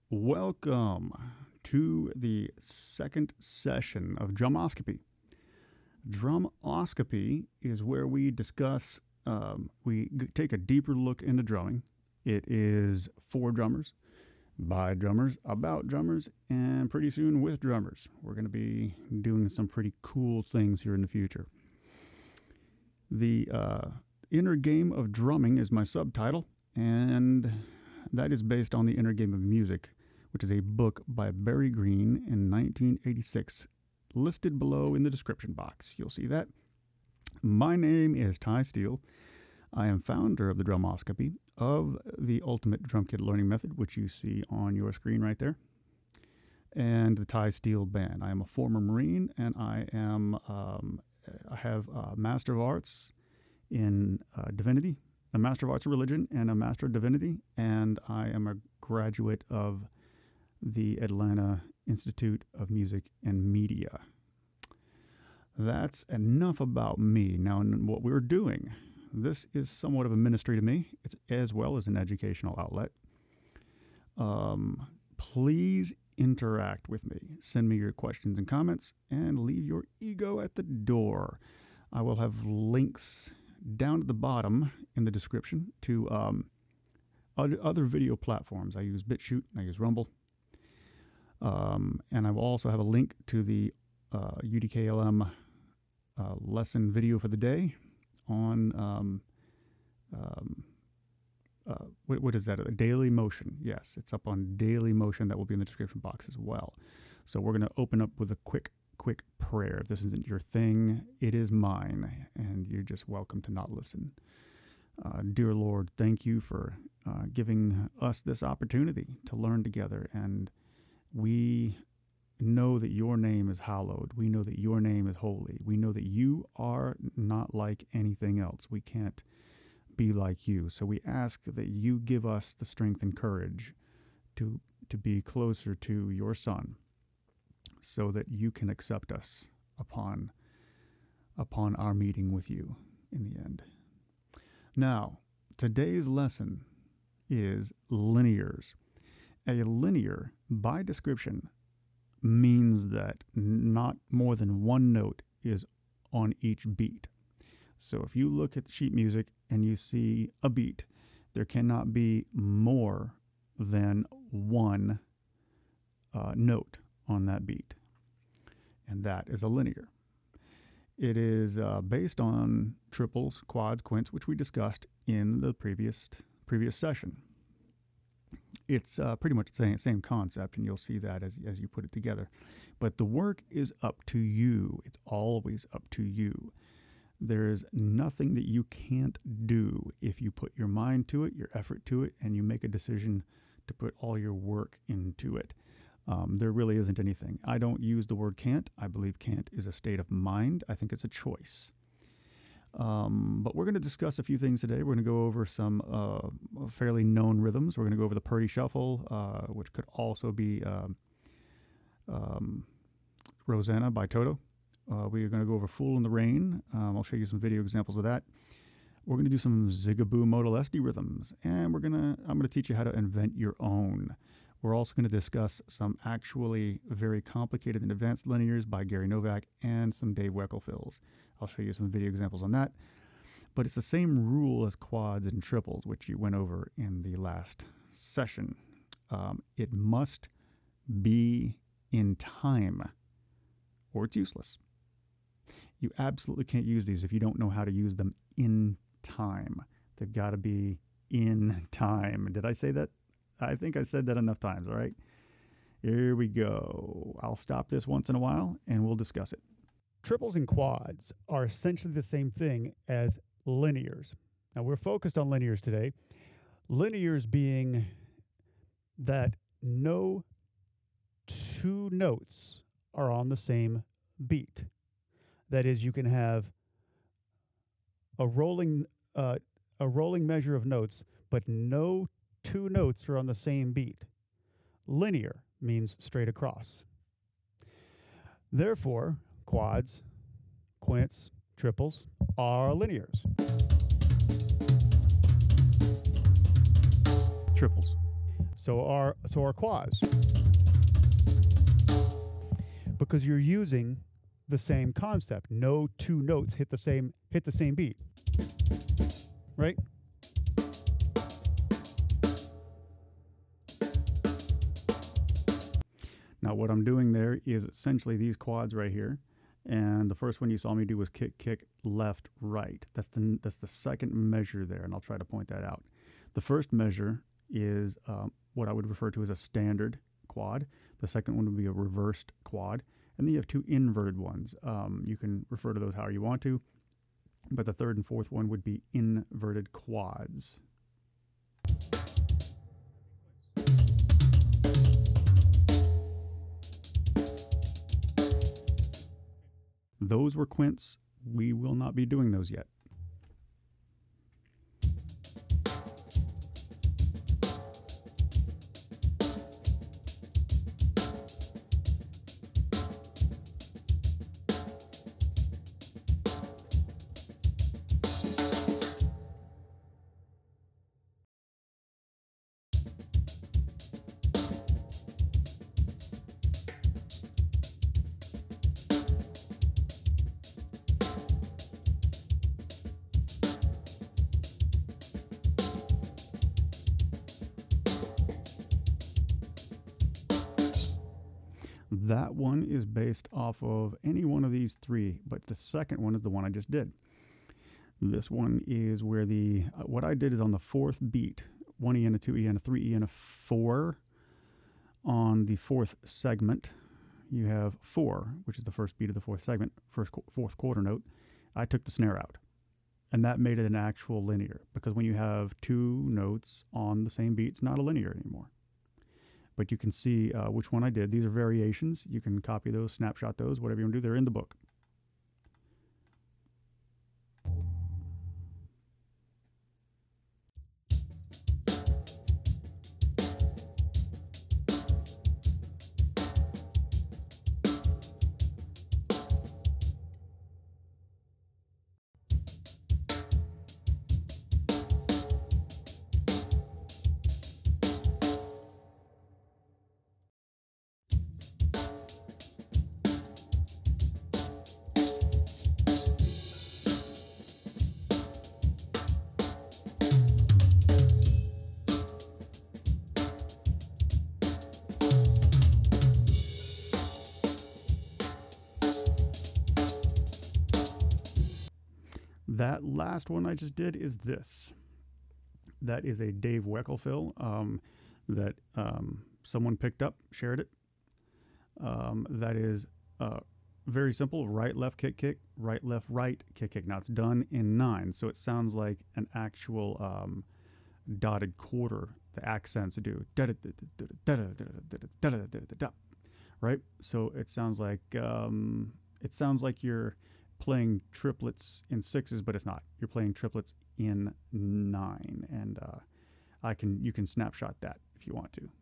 Welcome to the second session of Drumoscopy. Drumoscopy is where we discuss, take a deeper look into drumming. It is for drummers, by drummers, about drummers, and pretty soon with drummers. We're going to be doing some pretty cool things here in the future. The Inner Game of Drumming is my subtitle, and that is based on The Inner Game of Music, which is a book by Barry Green in 1986, listed below in the description box. You'll see that. My name is Ty Steele. I am founder of the Drumoscopy, of the Ultimate Drum Kit Learning Method, which you see on your screen right there, and the Ty Steele Band. I am a former Marine, and I have a Master of Arts in Divinity, a Master of Arts in Religion, and a Master of Divinity, and I am a graduate of the Atlanta Institute of Music and Media. That's enough about me. Now, what we're doing, this is somewhat of a ministry to me, it's as well as an educational outlet. Please interact with me. Send me your questions and comments, and leave your ego at the door. I will have links down at the bottom in the description to other video platforms. I use BitChute, and I use Rumble. And I will also have a link to the UDKLM lesson video for the day on, what is that? A Daily Motion. Yes, it's up on Daily Motion. That will be in the description box as well. So we're going to open up with a quick prayer. If this isn't your thing, it is mine, and you're just welcome to not listen. Dear Lord, thank you for giving us this opportunity to learn together, and we know that your name is hallowed. We know that your name is holy. We know that you are not like anything else. We can't be like you. So we ask that you give us the strength and courage to be closer to your Son, so that you can accept us upon our meeting with you in the end. Now, today's lesson is linears. A linear, by description, means that not more than one note is on each beat. So if you look at sheet music and you see a beat, there cannot be more than one note on that beat. And that is a linear. It is based on triples, quads, quints, which we discussed in the previous session. It's pretty much the same concept, and you'll see that as you put it together. But the work is up to you. It's always up to you. There's nothing that you can't do if you put your mind to it, your effort to it, and you make a decision to put all your work into it. There really isn't anything. I don't use the word can't. I believe can't is a state of mind. I think it's a choice. But we're going to discuss a few things today. We're going to go over some fairly known rhythms. We're going to go over the Purdy Shuffle, which could also be Rosanna by Toto. We're going to go over Fool in the Rain. I'll show you some video examples of that. We're going to do some Zigaboo Modal SD rhythms, and I'm going to teach you how to invent your own. We're also going to discuss some actually very complicated and advanced linears by Gary Novak and some Dave Weckl fills. I'll show you some video examples on that. But it's the same rule as quads and triples, which you went over in the last session. It must be in time, or it's useless. You absolutely can't use these if you don't know how to use them in time. They've got to be in time. Did I say that? I think I said that enough times, all right? Here we go. I'll stop this once in a while, and we'll discuss it. Triples and quads are essentially the same thing as linears. Now, we're focused on linears today. Linears being that no two notes are on the same beat. That is, you can have a rolling measure of notes, but no two notes are on the same beat. Linear means straight across. Therefore, quads, quints, triples are linears. Triples. So are quads. Because you're using the same concept. No two notes hit the same beat. Right? Now what I'm doing there is essentially these quads right here. And the first one you saw me do was kick, kick, left, right. That's the second measure there, and I'll try to point that out. The first measure is what I would refer to as a standard quad. The second one would be a reversed quad. And then you have two inverted ones. You can refer to those however you want to, but the third and fourth one would be inverted quads. Those were quints. We will not be doing those yet. That one is based off of any one of these three, but the second one is the one I just did. This one is where what I did is on the fourth beat, 1E and a 2E and a 3E and a 4. On the fourth segment, you have 4, which is the first beat of the fourth segment, fourth quarter note. I took the snare out, and that made it an actual linear, because when you have two notes on the same beat, it's not a linear anymore. But you can see which one I did. These are variations. You can copy those, snapshot those, whatever you want to do. They're in the book. That last one I just did is this. That is a Dave Weckl fill that someone picked up, shared it. That is very simple: right, left, kick, kick, right, left, right, kick, kick. Now it's done in 9, so it sounds like an actual dotted quarter. The accents do right. So it sounds like you're playing triplets in 6s, but it's not. You're playing triplets in 9, and you can snapshot that if you want to.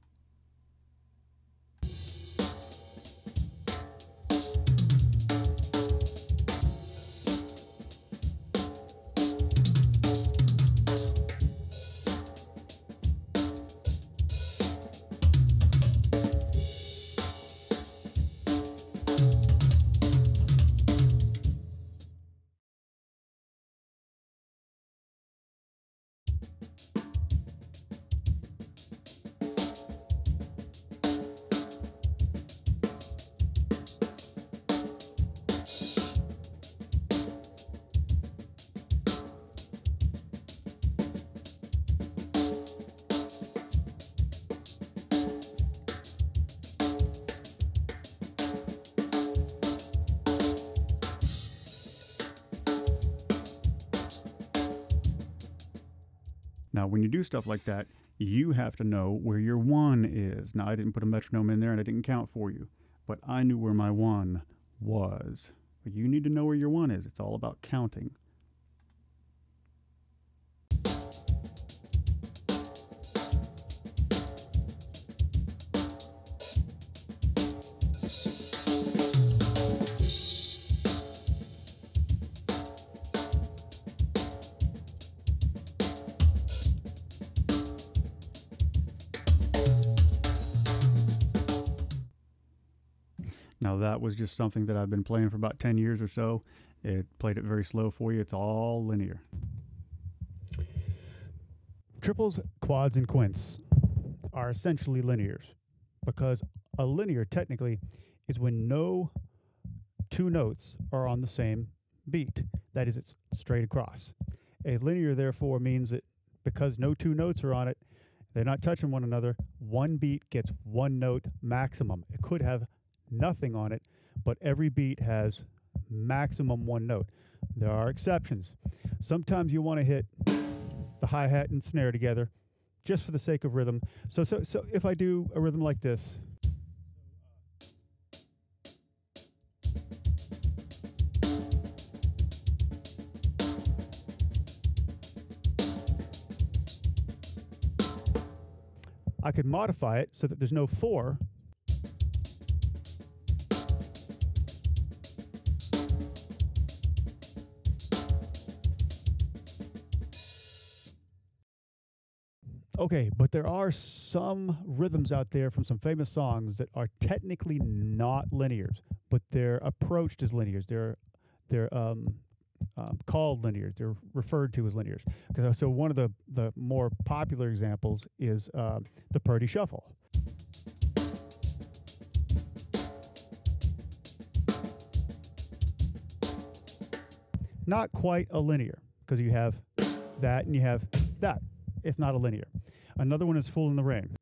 Now, when you do stuff like that, you have to know where your 1 is. Now, I didn't put a metronome in there and I didn't count for you, but I knew where my 1 was. But you need to know where your 1 is. It's all about counting. Now that was just something that I've been playing for about 10 years or so. It played it very slow for you. It's all linear. Triples, quads, and quints are essentially linears, because a linear technically is when no two notes are on the same beat. That is, it's straight across. A linear, therefore, means that because no two notes are on it, they're not touching one another, one beat gets one note maximum. It could have nothing on it, but every beat has maximum one note. There are exceptions. Sometimes you want to hit the hi-hat and snare together just for the sake of rhythm. So if I do a rhythm like this, I could modify it so that there's no 4. Okay, but there are some rhythms out there from some famous songs that are technically not linears, but they're approached as linears. They're called linears. They're referred to as linears. So one of the more popular examples is the Purdie Shuffle. Not quite a linear, because you have that and you have that. It's not a linear. Another one is Fool in the Rain.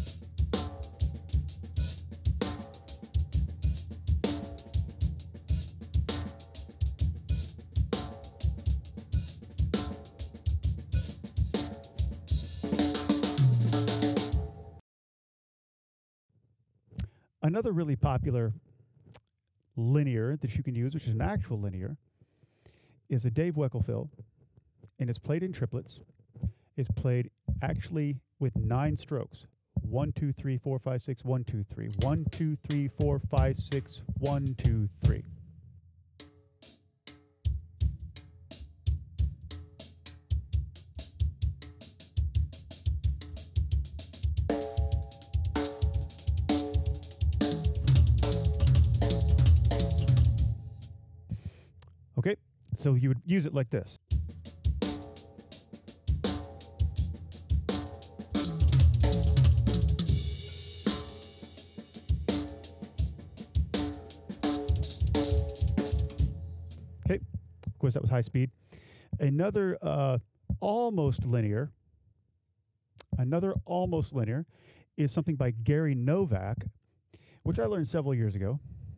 Another really popular linear that you can use, which is an actual linear, is a Dave Weckl fill, and it's played in triplets. It's played actually with 9 strokes. 1, 2, 3, 4, 5, 6, 1, 2, 3. 1, 2, 3, 4, 5, 6, 1, 2, 3. Okay, so you would use it like this. Okay, of course that was high speed. Another almost linear is something by Gary Novak, which I learned several years ago.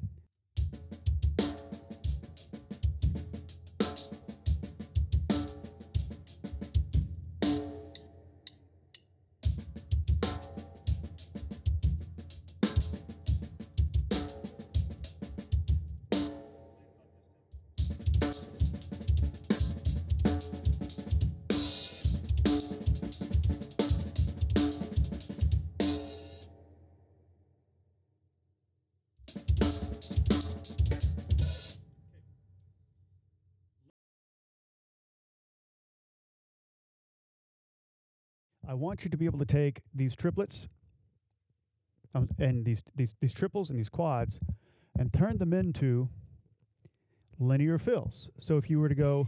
I want you to be able to take these triplets and these triples and these quads and turn them into linear fills. So if you were to go,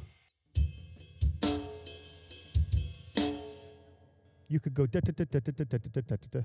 you could go da da da da da da da da da da.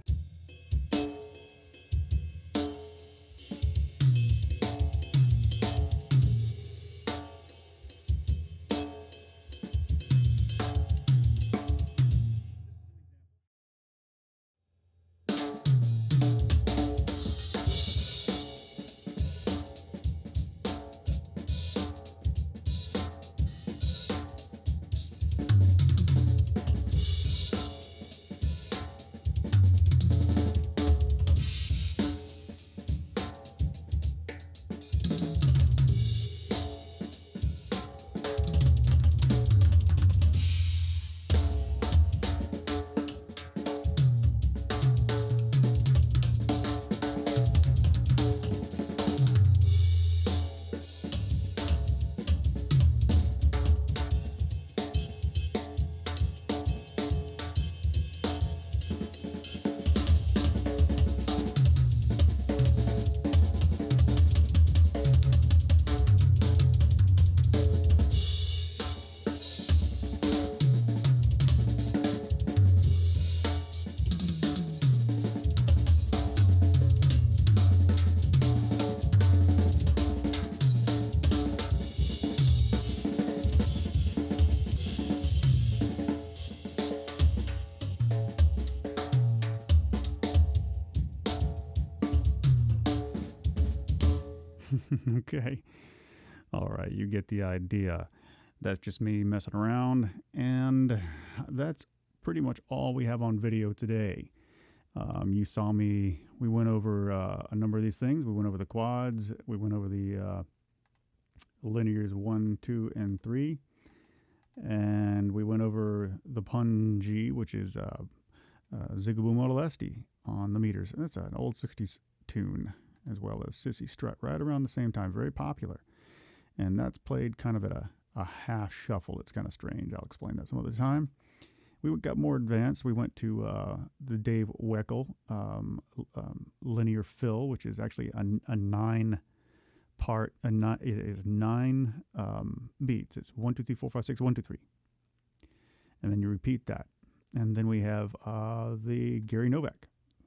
Okay. All right, you get the idea. That's just me messing around, and that's pretty much all we have on video today. You saw me, we went over a number of these things. We went over the quads, we went over the linears 1, 2, and 3, and we went over the punji, which is Zigaboo Model Este on the meters. That's an old 60s tune, as well as Sissy Strut, right around the same time, very popular. And that's played kind of at a half shuffle. It's kind of strange. I'll explain that some other time. We got more advanced. We went to the Dave Weckl linear fill, which is actually a 9 part. It is 9 beats. It's 1, 2, 3, 4, 5, 6, 1, 2, 3, and then you repeat that. And then we have the Gary Novak,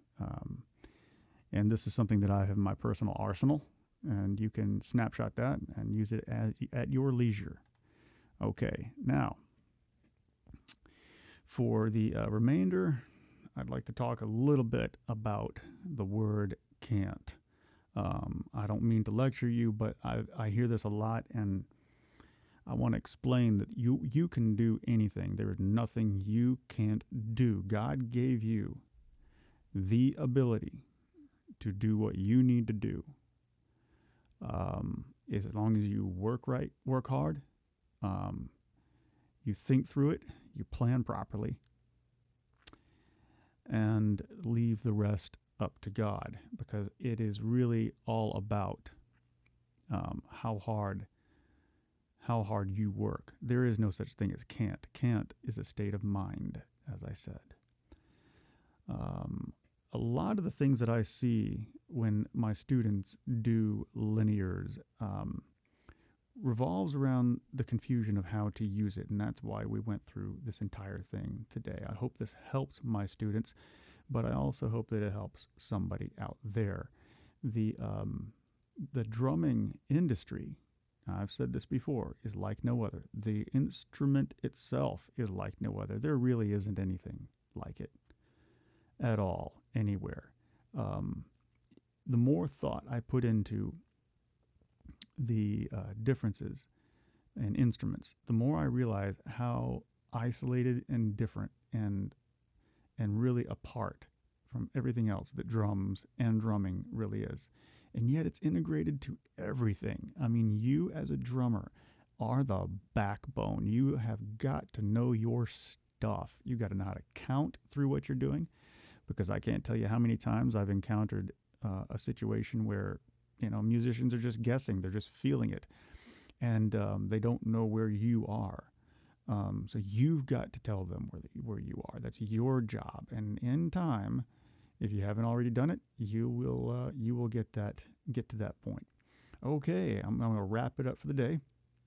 and this is something that I have in my personal arsenal, and you can snapshot that and use it at your leisure. Okay, now for the remainder, I'd like to talk a little bit about the word can't. I don't mean to lecture you, but I hear this a lot, and I want to explain that you can do anything. There is nothing you can't do. God gave you the ability to do what you need to do. As long as you work right, work hard, you think through it, you plan properly, and leave the rest up to God, because it is really all about how hard you work. There is no such thing as can't. Can't is a state of mind, as I said. A lot of the things that I see when my students do linears revolves around the confusion of how to use it, and that's why we went through this entire thing today. I hope this helps my students, but I also hope that it helps somebody out there. The drumming industry, I've said this before, is like no other. The instrument itself is like no other. There really isn't anything like it at all, anywhere. The more thought I put into the differences in instruments, the more I realize how isolated and different and really apart from everything else that drums and drumming really is. And yet it's integrated to everything. I mean, you as a drummer are the backbone. You have got to know your stuff. You got to know how to count through what you're doing, because I can't tell you how many times I've encountered a situation where, musicians are just guessing. They're just feeling it, and they don't know where you are. So you've got to tell them where you are. That's your job. And in time, if you haven't already done it, you will get to that point. Okay, I'm going to wrap it up for the day,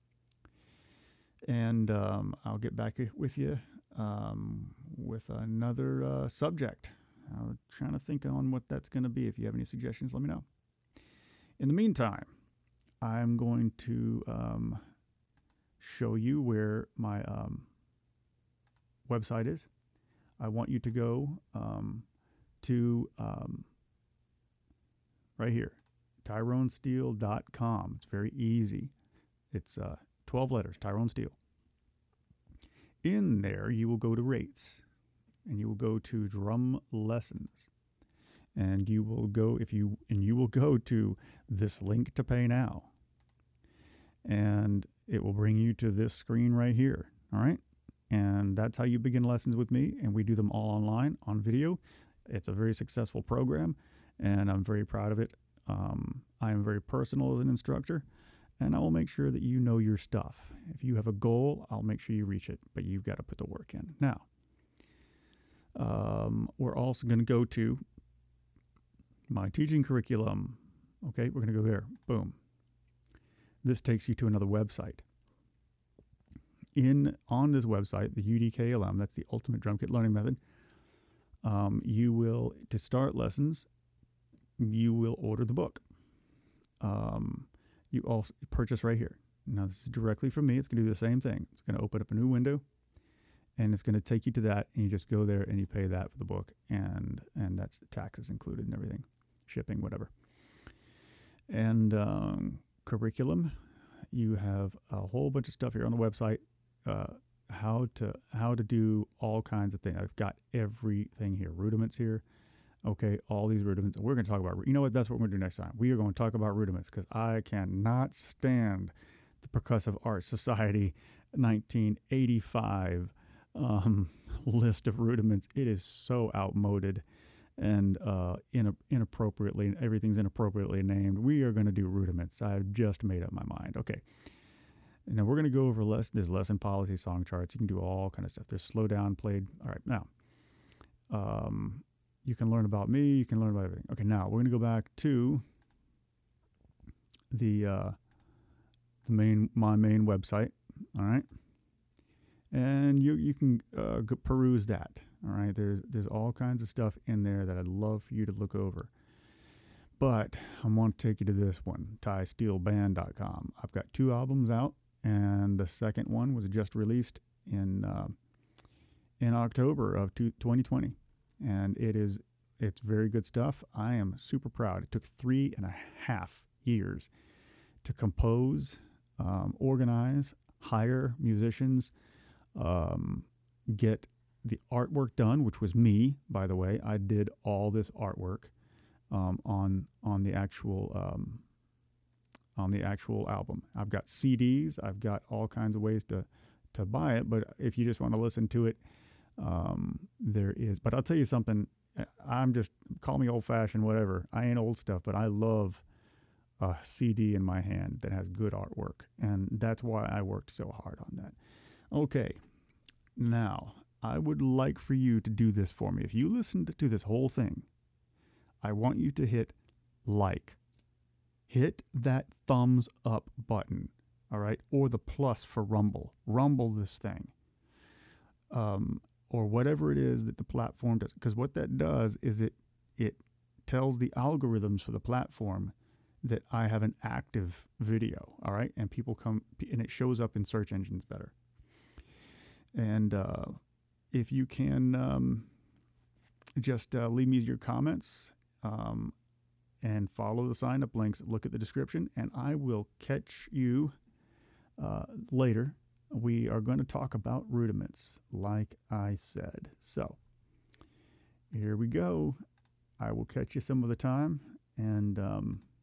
and I'll get back with you with another subject. I'm trying to think on what that's going to be. If you have any suggestions, let me know. In the meantime, I'm going to show you where my website is. I want you to go to right here, TyroneSteel.com. It's very easy. It's 12 letters, Tyrone Steel. In there, you will go to rates, and you will go to drum lessons, and you will go to this link to pay now, and it will bring you to this screen right here. All right, and that's how you begin lessons with me, and we do them all online on video. It's a very successful program, and I'm very proud of it. I am very personal as an instructor, and I will make sure that you know your stuff. If you have a goal, I'll make sure you reach it, but you've got to put the work in. Now, we're also going to go to my teaching curriculum. Okay, we're going to go there. Boom. This takes you to another website. On this website, the UDKLM, that's the Ultimate Drum Kit Learning Method, you will, to start lessons, you will order the book. You also purchase right here. Now, this is directly from me. It's going to do the same thing. It's going to open up a new window, and it's going to take you to that, and you just go there and you pay that for the book, and that's the taxes included and everything, shipping, whatever. And curriculum. You have a whole bunch of stuff here on the website. How to do all kinds of things. I've got everything here. Rudiments here. Okay, all these rudiments. We're going to talk about. You know what? That's what we're going to do next time. We are going to talk about rudiments because I cannot stand the Percussive Art Society 1985 list of rudiments. It is so outmoded and inappropriately. Everything's inappropriately named. We are going to do rudiments. I've just made up my mind. Okay. And now we're going to go over there's lesson policy, song charts. You can do all kind of stuff. There's slow down, played. All right, now you can learn about me. You can learn about everything. Okay, now we're going to go back to my main website. All right, and you can peruse that. All right, there's all kinds of stuff in there that I'd love for you to look over. But I want to take you to this one, TySteelBand.com. I've got 2 albums out. And the second one was just released in October of 2020, and it's very good stuff. I am super proud. It took 3.5 years to compose, organize, hire musicians, get the artwork done, which was me, by the way. I did all this artwork on the actual album. I've got CDs. I've got all kinds of ways to buy it. But if you just want to listen to it, there is. But I'll tell you something. Call me old-fashioned, whatever. I ain't old stuff, but I love a CD in my hand that has good artwork. And that's why I worked so hard on that. Okay. Now, I would like for you to do this for me. If you listened to this whole thing, I want you to hit like. Hit that thumbs up button, all right? Or the plus for Rumble. Rumble this thing. Or whatever it is that the platform does. Because what that does is it tells the algorithms for the platform that I have an active video, all right? And people come, and it shows up in search engines better. And if you can just leave me your comments, and follow the sign-up links, look at the description, and I will catch you later. We are going to talk about rudiments, like I said. So, here we go. I will catch you some of the time, and